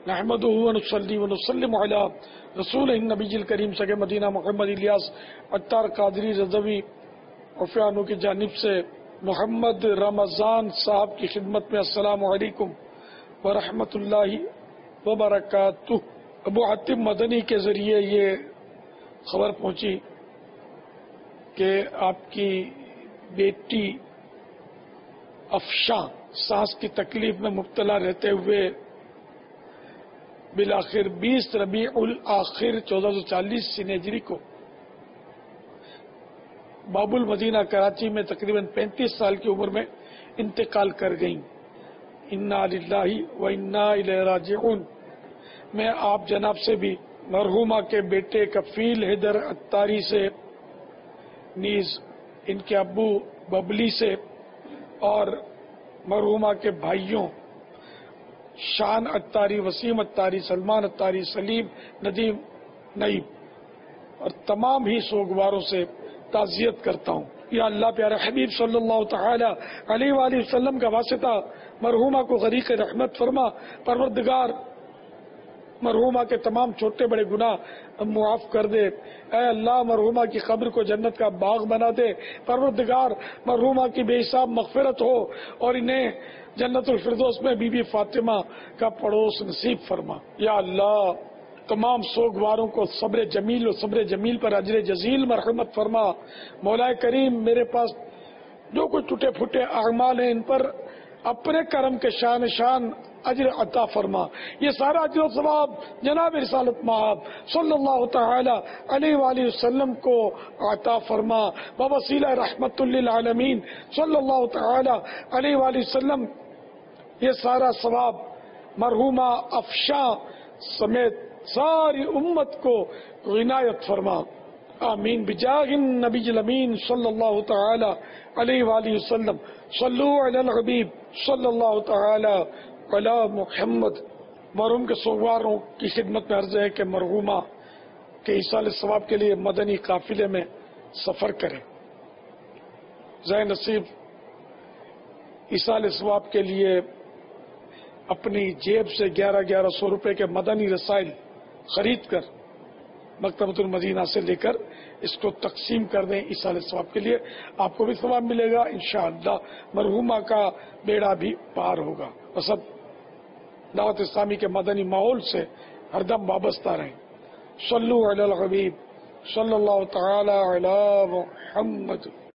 نحمدہ ونصلی ونسلم علی رسول النبی الکریم سگے مدینہ محمد الیاس عطار قادری رضوی عفیانو کی جانب سے محمد رمضان صاحب کی خدمت میں السلام علیکم ورحمۃ اللہ وبرکاتہ۔ ابو حاتم مدنی کے ذریعے یہ خبر پہنچی کہ آپ کی بیٹی افشاں سانس کی تکلیف میں مبتلا رہتے ہوئے بالآخر 20 ربیع الاخر 1440 ہجری کو باب المدینہ کراچی میں تقریباً 35 سال کی عمر میں انتقال کر گئیں۔ انا للہ و انا الیہ راجعون۔ میں آپ جناب سے بھی مرحومہ کے بیٹے کفیل حیدر عطاری سے نیز ان کے ابو ببلی سے اور مرحومہ کے بھائیوں شان عطاری، وسیم عطاری، سلمان عطاری، سلیم، ندیم، نعیم اور تمام ہی سوگواروں سے تعزیت کرتا ہوں۔ یا اللہ پیارے حبیب صلی اللہ تعالی علیہ وآلہ وسلم کا واسطہ مرحومہ کو غریق رحمت فرما۔ پروردگار مرحومہ کے تمام چھوٹے بڑے گناہ معاف کر دے۔ اے اللہ مرحومہ کی قبر کو جنت کا باغ بنا دے۔ پروردگار مرحومہ کی بے حساب مغفرت ہو اور انہیں جنت الفردوس میں بی بی فاطمہ کا پڑوس نصیب فرما۔ یا اللہ تمام سوگواروں کو صبر جمیل و صبر جمیل پر اجر جزیل مرحمت فرما۔ مولا کریم میرے پاس جو کچھ ٹوٹے پھوٹے اعمال ہیں ان پر اپنے کرم کے شان اجر عطا فرما۔ یہ سارا اجر و ثواب جناب رسالت مآب صلی اللہ تعالی علیہ وآلہ وسلم کو عطا فرما۔ بوسیلہ رحمت للعالمین صلی اللہ تعالی علیہ وآلہ وسلم یہ سارا ثواب مرحومہ افشاں سمیت ساری امت کو عنایت فرما۔ آمین بجاہ النبی الامین صلی اللہ تعالی علیہ وآلہ وسلم۔ صلو علی الحبیب صلی اللہ تعالی علی محمد۔ مرحوم کے سوگواروں کی خدمت میں عرض ہے کہ مرحومہ کے ایصال ثواب کے لیے مدنی قافلے میں سفر کریں۔ ذہ نصیب ایصال ثواب کے لیے اپنی جیب سے 1100 روپے کے مدنی رسائل خرید کر مکتبۃ المدینہ سے لے کر اس کو تقسیم کر دیں ایصال ثواب کے لیے، آپ کو بھی ثواب ملے گا انشاءاللہ، مرحومہ کا بیڑا بھی پار ہوگا۔ سب دعوت اسلامی کے مدنی ماحول سے ہر دم وابستہ رہیں۔ صلو علی الحبیب صلی اللہ تعالی علی محمد۔